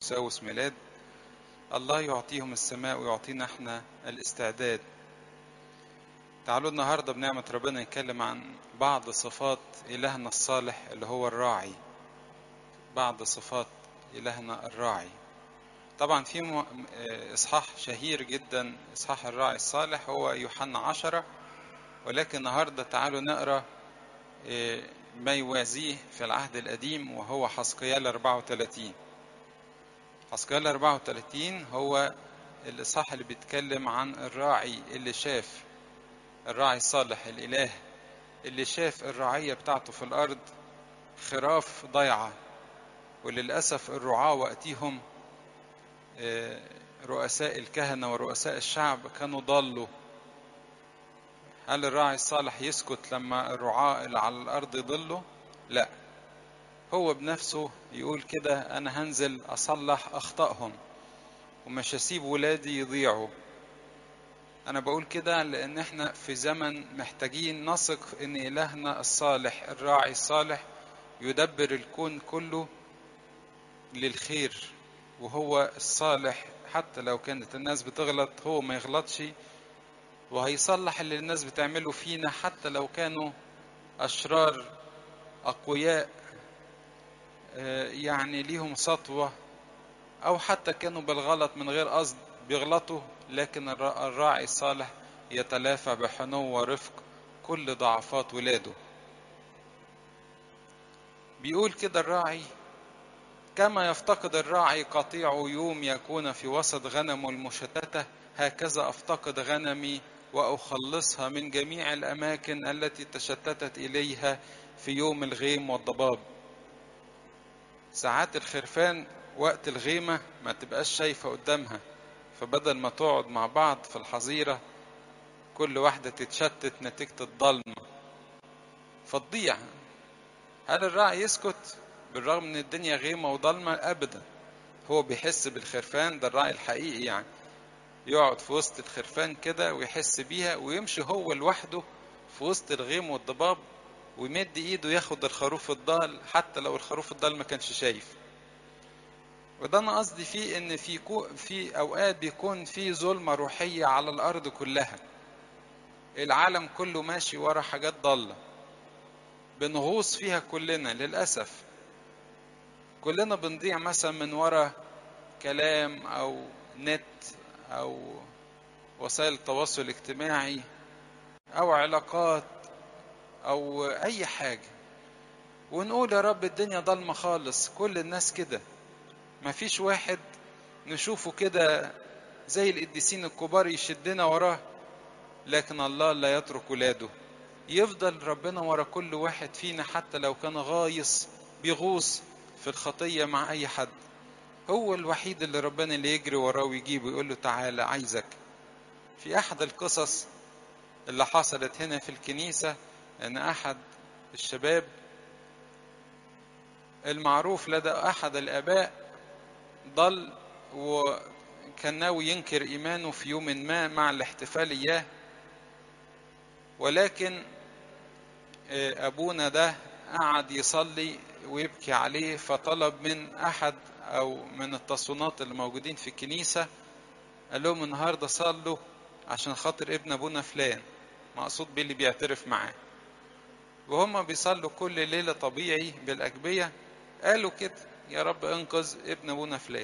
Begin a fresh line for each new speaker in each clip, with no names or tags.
تيموساوس ميلاد. الله يعطيهم السماء ويعطينا احنا الاستعداد. تعالوا النهاردة بنعمة ربنا نتكلم عن بعض صفات إلهنا الصالح اللي هو الراعي. بعض صفات إلهنا الراعي. طبعا في إصحاح شهير جدا، إصحاح الراعي الصالح، هو يوحنا 10، ولكن النهاردة تعالوا نقرأ ما يوازيه في العهد القديم، وهو حسقيال 34. حسقيال 34 هو الإصحاح اللي بيتكلم عن الراعي اللي شاف، الراعي الصالح الإله اللي شاف الرعية بتاعته في الأرض خراف ضيعة، وللأسف الرعاة وقتهم رؤساء الكهنة ورؤساء الشعب كانوا ضالوا. هل الراعي الصالح يسكت لما الرعاة اللي على الأرض يضلوا؟ لا، هو بنفسه يقول كده: أنا هنزل أصلح أخطائهم ومش هسيب ولادي يضيعوا. أنا بقول كده لأن احنا في زمن محتاجين نثق إن إلهنا الصالح الراعي الصالح يدبر الكون كله للخير، وهو الصالح. حتى لو كانت الناس بتغلط هو ما يغلطش، وهيصلح اللي الناس بتعمله فينا حتى لو كانوا أشرار أقوياء يعني ليهم سطوة، أو حتى كانوا بالغلط من غير قصد بيغلطوا، لكن الراعي الصالح يتلافى بحنو ورفق كل ضعفات ولاده. بيقول كده الراعي: كما يفتقد الراعي قطيع يوم يكون في وسط غنمه المشتتة، هكذا أفتقد غنمي وأخلصها من جميع الأماكن التي تشتتت إليها في يوم الغيم والضباب. ساعات الخرفان وقت الغيمة ما تبقاش شايفة قدامها، فبدل ما تقعد مع بعض في الحظيرة كل واحدة تتشتت نتيجة الضلمة فتضيع. هل الراعي يسكت بالرغم ان الدنيا غيمة وضلمة؟ ابدا، هو بيحس بالخرفان. ده الراعي الحقيقي، يعني يقعد في وسط الخرفان كده ويحس بيها، ويمشي هو لوحده في وسط الغيم والضباب ويمد ايده ياخد الخروف الضال حتى لو الخروف الضال ما كانش شايف. وده انا قصدي فيه ان في اوقات بيكون في ظلمة روحية على الارض كلها، العالم كله ماشي ورا حاجات ضالة بنغوص فيها كلنا للأسف. كلنا بنضيع مثلا من ورا كلام أو نت أو وسائل التواصل الاجتماعي أو علاقات أو أي حاجة، ونقول يا رب الدنيا ضلمة خالص، كل الناس كده، مفيش واحد نشوفه كده زي القديسين الكبار يشدنا وراه. لكن الله لا يترك ولاده، يفضل ربنا ورا كل واحد فينا حتى لو كان غايص بيغوص في الخطية مع أي حد. هو الوحيد اللي ربنا اللي يجري وراه ويجيبه ويقول له تعالى عايزك. في أحد القصص اللي حصلت هنا في الكنيسة أن أحد الشباب المعروف لدى أحد الآباء ضل، وكان ناوي ينكر إيمانه في يوم ما مع الاحتفال إياه، ولكن أبونا ده قعد يصلي ويبكي عليه، فطلب من أحد أو من التصونات اللي موجودين في الكنيسة، قال لهم النهاردة صلوا عشان خاطر ابن أبونا فلان، مقصود بيه اللي بيعترف معاه. وهم بيصلوا كل ليلة طبيعي بالأجبية، قالوا كده: يا رب انقذ ابن أبونا فلان.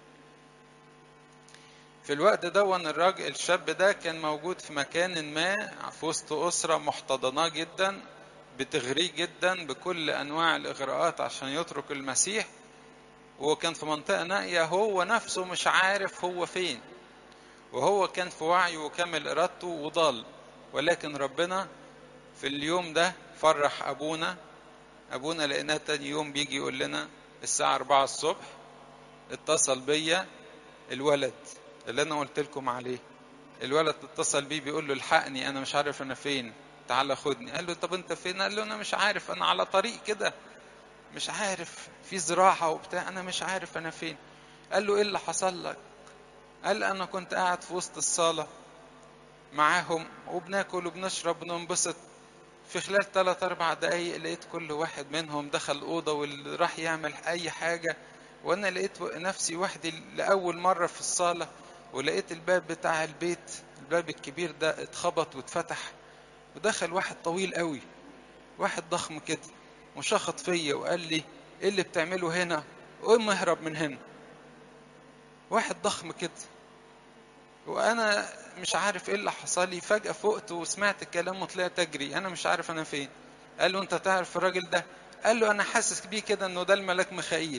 في الوقت ده الراجل الشاب ده كان موجود في مكان ما في وسط أسرة محتضنة جدا بتغريه جدا بكل أنواع الإغراءات عشان يترك المسيح، وكان في منطقة نائية هو نفسه مش عارف هو فين، وهو كان في وعيه وكامل إرادته وضال. ولكن ربنا في اليوم ده فرح أبونا لقيناه تاني يوم بيجي يقول لنا الساعة 4 الصبح اتصل بيا الولد اللي أنا قلت لكم عليه. الولد اتصل بيه بيقول له الحقني أنا مش عارف أنا فين، تعال خدني. قال له طب أنت فين؟ قال له أنا مش عارف، أنا على طريق كده مش عارف في زراعة وبتاع، أنا مش عارف أنا فين. قال له إيه اللي حصل لك؟ قال أنا كنت قاعد في وسط الصالة معاهم وبناكل وبنشرب وننبسط، في خلال 3-4 دقايق لقيت كل واحد منهم دخل أوضة واللي راح يعمل أي حاجة، وانا لقيت نفسي وحدي لأول مرة في الصالة، ولقيت الباب بتاع البيت، الباب الكبير ده اتخبط واتفتح، ودخل واحد طويل قوي، واحد ضخم كده، وشخط فيا وقال لي ايه اللي بتعمله هنا؟ قوم اهرب من هنا. واحد ضخم كده، وانا مش عارف ايه اللي حصل لي. فجأة فقت وسمعت الكلام وطلعت اجري، انا مش عارف انا فين. قال له انت تعرف الراجل ده؟ قال له انا حاسس بيه كده انه ده الملاك ميخائيل.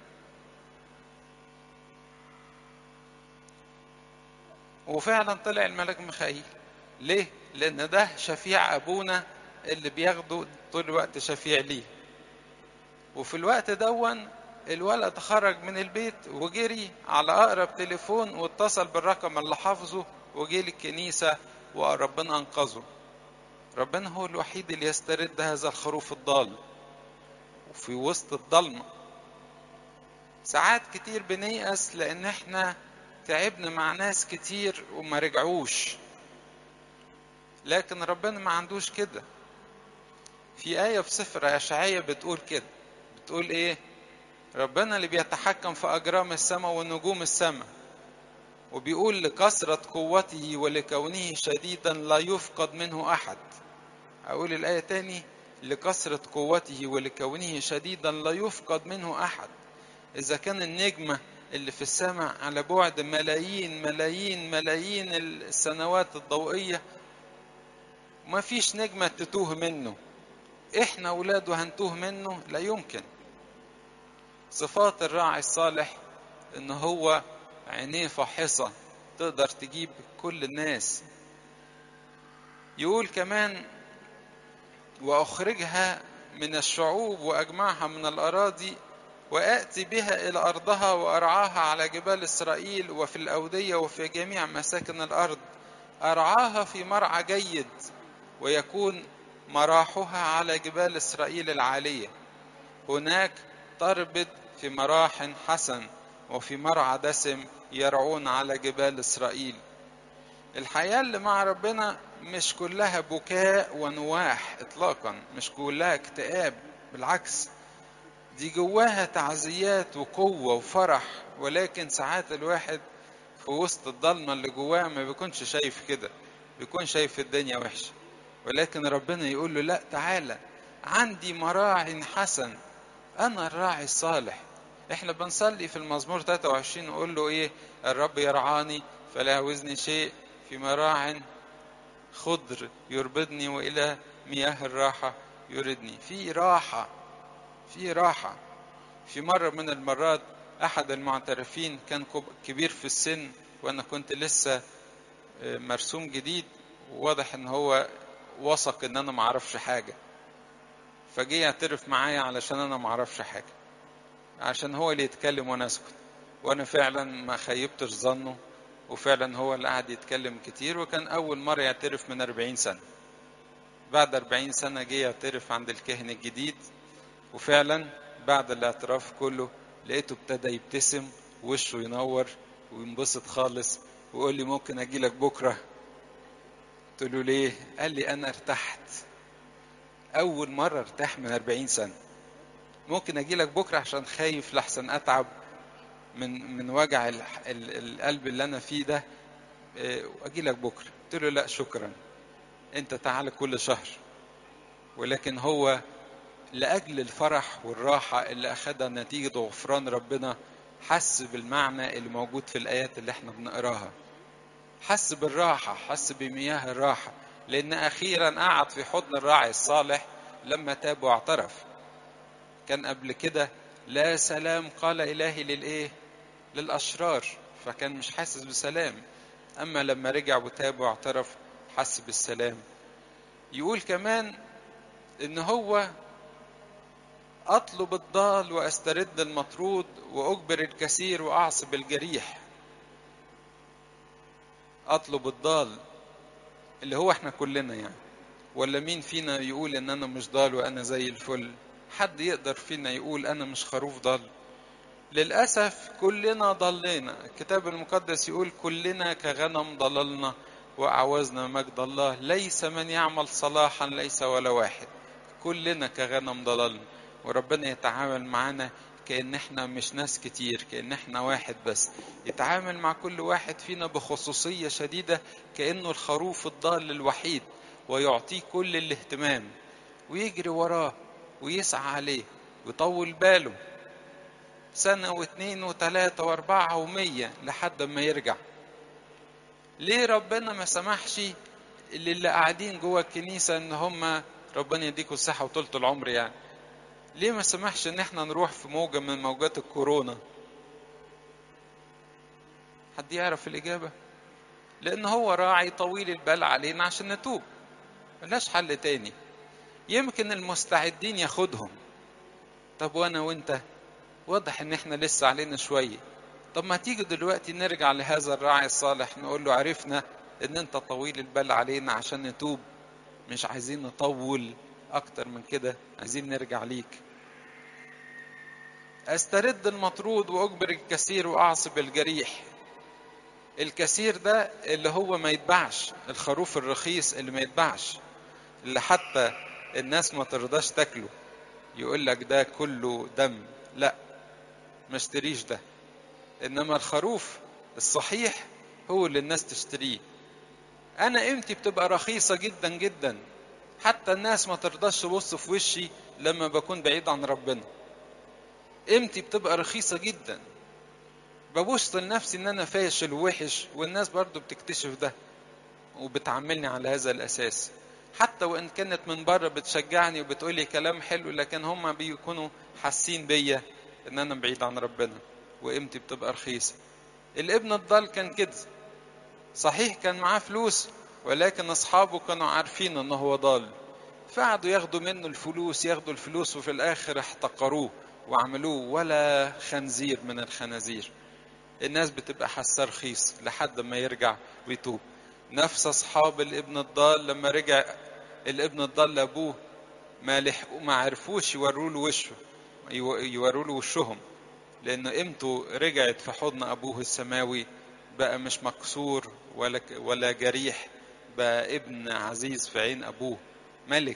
وفعلا طلع الملاك ميخائيل. ليه؟ لان ده شفيع ابونا اللي بياخده طول الوقت شفيع ليه. وفي الوقت دون الولد خرج من البيت وجري على اقرب تليفون واتصل بالرقم اللي حافظه وجي للكنيسة، وربنا انقذه. ربنا هو الوحيد اللي يسترد هذا الخروف الضال وفي وسط الضلمة. ساعات كتير بنيأس لان احنا تعبنا مع ناس كتير وما رجعوش، لكن ربنا ما عندوش كده. في آية في سفر أشعياء بتقول كده، بتقول ايه؟ ربنا اللي بيتحكم في أجرام السماء ونجوم السماء، وبيقول لكثرة قوته ولكونه شديدا لا يفقد منه أحد. أقول الآية تاني، لكثرة قوته ولكونه شديدا لا يفقد منه أحد. إذا كان النجمة اللي في السماء على بعد ملايين ملايين ملايين السنوات الضوئية ما فيش نجمة تتوه منه، إحنا أولاده هنتوه منه؟ لا يمكن. صفات الراعي الصالح إن هو عينيه فاحصة تقدر تجيب كل الناس. يقول كمان وأخرجها من الشعوب وأجمعها من الأراضي وآتي بها إلى أرضها وأرعاها على جبال إسرائيل وفي الأودية وفي جميع مساكن الأرض. أرعاها في مرعى جيد ويكون مراحها على جبال إسرائيل العالية. هناك تربد في مراح حسن وفي مرعى دسم يرعون على جبال إسرائيل. الحياة اللي مع ربنا مش كلها بكاء ونواح إطلاقا، مش كلها اكتئاب، بالعكس دي جواها تعزيات وقوة وفرح. ولكن ساعات الواحد في وسط الضلمة اللي جواه ما بيكونش شايف كده، بيكون شايف الدنيا وحشة. ولكن ربنا يقول له لا، تعالى عندي مراع حسن، أنا الراعي الصالح. احنا بنصلي في المزمور 23 نقول له ايه؟ الرب يرعاني فلا يعوزني شيء، في مراع خضر يربدني وإلى مياه الراحة يردني. في راحة، في راحة. في مرة من المرات أحد المعترفين كان كبير في السن، وأنا كنت لسه مرسوم جديد، وواضح إن هو وثق إن أنا معرفش حاجة، فجي يعترف معايا علشان أنا معرفش حاجة، عشان هو اللي يتكلم وأنا أسكت. وأنا فعلا ما خيبتش ظنه، وفعلا هو اللي قعد يتكلم كتير. وكان أول مرة يعترف من 40 سنة. بعد 40 سنة جه يعترف عند الكاهن الجديد، وفعلا بعد الاعتراف كله لقيته ابتدى يبتسم ووشه ينور وينبسط خالص، ويقول لي ممكن اجي لك بكره؟ قلت له ليه؟ قال لي انا ارتحت، اول مره ارتاح من 40 سنه. ممكن اجي لك بكره عشان خايف لحسن اتعب من وجع القلب اللي انا فيه ده، واجي لك بكره. قلت له لا شكرا، انت تعال كل شهر. ولكن هو لأجل الفرح والراحة اللي أخدها نتيجة غفران ربنا حس بالمعنى اللي موجود في الآيات اللي احنا بنقراها، حس بالراحة، حس بمياه الراحة، لأن أخيرا قعد في حضن الراعي الصالح لما تاب واعترف. كان قبل كده لا سلام قال إلهي للإيه؟ للأشرار، فكان مش حاسس بسلام. أما لما رجع وتاب واعترف حس بالسلام. يقول كمان إن هو أطلب الضال وأسترد المطرود وأجبر الكثير وأعصب الجريح. أطلب الضال اللي هو احنا كلنا يعني، ولا مين فينا يقول إن أنا مش ضال وأنا زي الفل؟ حد يقدر فينا يقول أنا مش خروف ضال؟ للأسف كلنا ضلينا. الكتاب المقدس يقول كلنا كغنم ضللنا وأعوزنا مجد الله، ليس من يعمل صلاحا ليس ولا واحد. كلنا كغنم ضللنا، وربنا يتعامل معنا كأن احنا مش ناس كتير، كأن احنا واحد بس. يتعامل مع كل واحد فينا بخصوصية شديدة كأنه الخروف الضال الوحيد، ويعطيه كل الاهتمام ويجري وراه ويسعى عليه ويطول باله سنة واثنين وثلاثة واربعة ومية لحد ما يرجع. ليه ربنا ما سمحش اللي قاعدين جوه الكنيسة ان هم ربنا يديكوا الصحة وطولة العمر يعني، ليه ما سمحش ان احنا نروح في موجة من موجات الكورونا؟ حد يعرف الإجابة؟ لأن هو راعي طويل البال علينا عشان نتوب، ملناش حل تاني. يمكن المستعدين ياخدهم. طب وانا وانت واضح ان احنا لسه علينا شوية. طب ما تيجي دلوقتي نرجع لهذا الراعي الصالح نقول له عرفنا ان انت طويل البال علينا عشان نتوب، مش عايزين نطول اكتر من كده، عايزين نرجع ليك. استرد المطرود واجبر الكثير واعصب الجريح. الكثير ده اللي هو ما يتباعش، الخروف الرخيص اللي ما يتباعش، اللي حتى الناس ما ترضاش تاكله، يقول لك ده كله دم، لا ما اشتريش ده. انما الخروف الصحيح هو اللي الناس تشتريه. انا قيمتي بتبقى رخيصة جدا جدا، حتى الناس ما ترضاش تبص في وشي لما بكون بعيد عن ربنا. قيمتي بتبقى رخيصة جدا، ببص لنفسي ان انا فاشل ووحش، والناس برضو بتكتشف ده وبتعاملني على هذا الاساس. حتى وان كانت من بره بتشجعني وبتقولي كلام حلو، لكن هم بيكونوا حاسين بيا ان انا بعيد عن ربنا وقيمتي بتبقى رخيصة. الابن الضال كان كده، صحيح كان معاه فلوس، ولكن اصحابه كانوا عارفين انه هو ضال، فقعدوا ياخدوا منه الفلوس، ياخدوا الفلوس، وفي الاخر احتقروه وعملوه ولا خنزير من الخنازير. الناس بتبقى حاسه رخيص لحد ما يرجع ويتوب. نفس اصحاب الابن الضال لما رجع الابن الضال لابوه ما لحقوا، ما عرفوش يوروا له وشه، يوروا له وشهم، لان قيمته رجعت في حضن ابوه السماوي، بقى مش مكسور ولا جريح، بقى ابن عزيز في عين ابوه، ملك.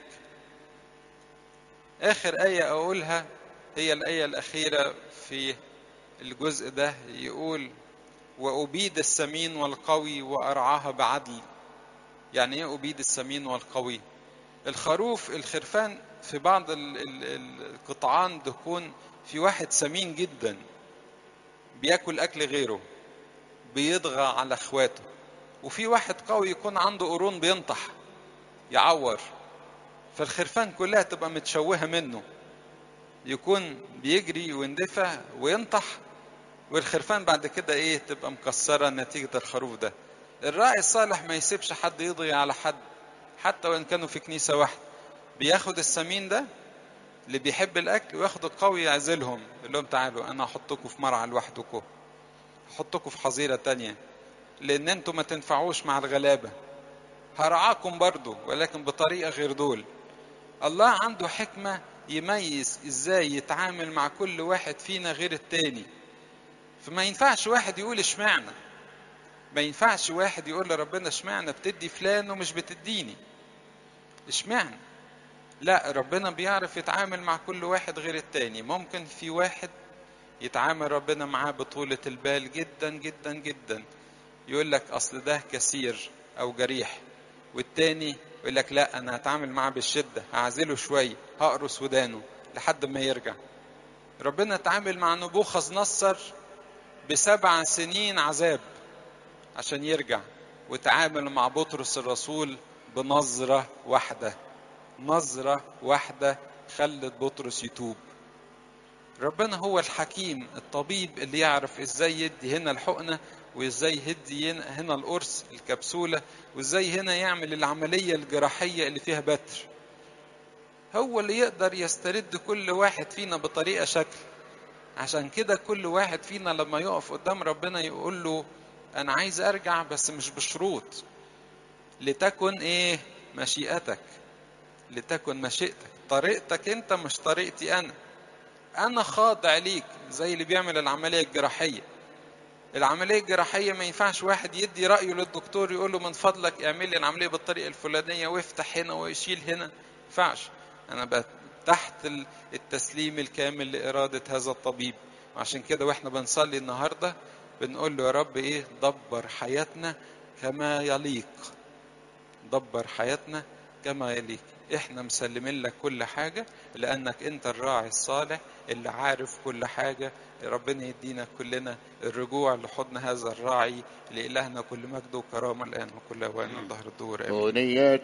اخر آية اقولها هي الآية الاخيرة في الجزء ده، يقول وأبيد السمين والقوي وأرعاها بعدل. يعني ايه أبيد السمين والقوي؟ الخروف الخرفان في بعض القطعان تكون في واحد سمين جدا بياكل أكل غيره، بيضغى على اخواته، وفي واحد قوي يكون عنده قرون بينطح يعور، فالخرفان كلها تبقى متشوهة منه، يكون بيجري ويندفع وينطح، والخرفان بعد كده ايه تبقى مكسرة نتيجة الخروف ده. الراعي الصالح ما يسيبش حد يضغي على حد، حتى وان كانوا في كنيسة واحدة، بياخد السمين ده اللي بيحب الاكل وياخد القوي يعزلهم، يقول لهم تعالوا انا احطكم في مرعى لوحدكم، احطكم في حظيرة تانية، لان انتوا ما تنفعوش مع الغلابة، هرعاكم برضو ولكن بطريقة غير دول. الله عنده حكمة يميز ازاي يتعامل مع كل واحد فينا غير التاني. فما ينفعش واحد يقول اشمعنى، ما ينفعش واحد يقول لربنا اشمعنى بتدي فلان ومش بتديني، اشمعنى. لا، ربنا بيعرف يتعامل مع كل واحد غير التاني. ممكن في واحد يتعامل ربنا معاه بطولة البال جدا جدا جدا، يقول لك اصل ده كثير او جريح، والتاني يقول لك لا انا هتعامل معاه بالشدة، هعزله شوية، هقرص ودانه لحد ما يرجع. ربنا اتعامل مع نبوخذ نصر ب7 سنين عذاب عشان يرجع، وتعامل مع بطرس الرسول بنظرة واحدة، نظرة واحدة خلت بطرس يتوب. ربنا هو الحكيم الطبيب اللي يعرف ازاي يدي هنا الحقنة، وازاي يدي هنا القرص الكبسولة، وازاي هنا يعمل العملية الجراحية اللي فيها بتر. هو اللي يقدر يسترد كل واحد فينا بطريقة شكل. عشان كده كل واحد فينا لما يقف قدام ربنا يقول له انا عايز ارجع بس مش بشروط، لتكن ايه مشيئتك، لتكن مشيئتك، طريقتك انت مش طريقتي انا خاضع ليك. زي اللي بيعمل العملية الجراحية، العملية الجراحية ما ينفعش واحد يدي رأيه للدكتور يقول له من فضلك اعمل لي العملية بالطريقة الفلانية وافتح هنا ويشيل هنا، ما ينفعش. انا تحت التسليم الكامل لإرادة هذا الطبيب. عشان كده واحنا بنصلي النهاردة بنقول له يا رب ايه، دبر حياتنا كما يليق، دبر حياتنا كما يليق. احنا مسلمين لك كل حاجة لأنك انت الراعي الصالح اللي عارف كل حاجة. ربنا يدينا كلنا الرجوع لحضن هذا الراعي. لإلهنا كل مجد وكرامة الآن وكل أوان ظهر الدور. آمين.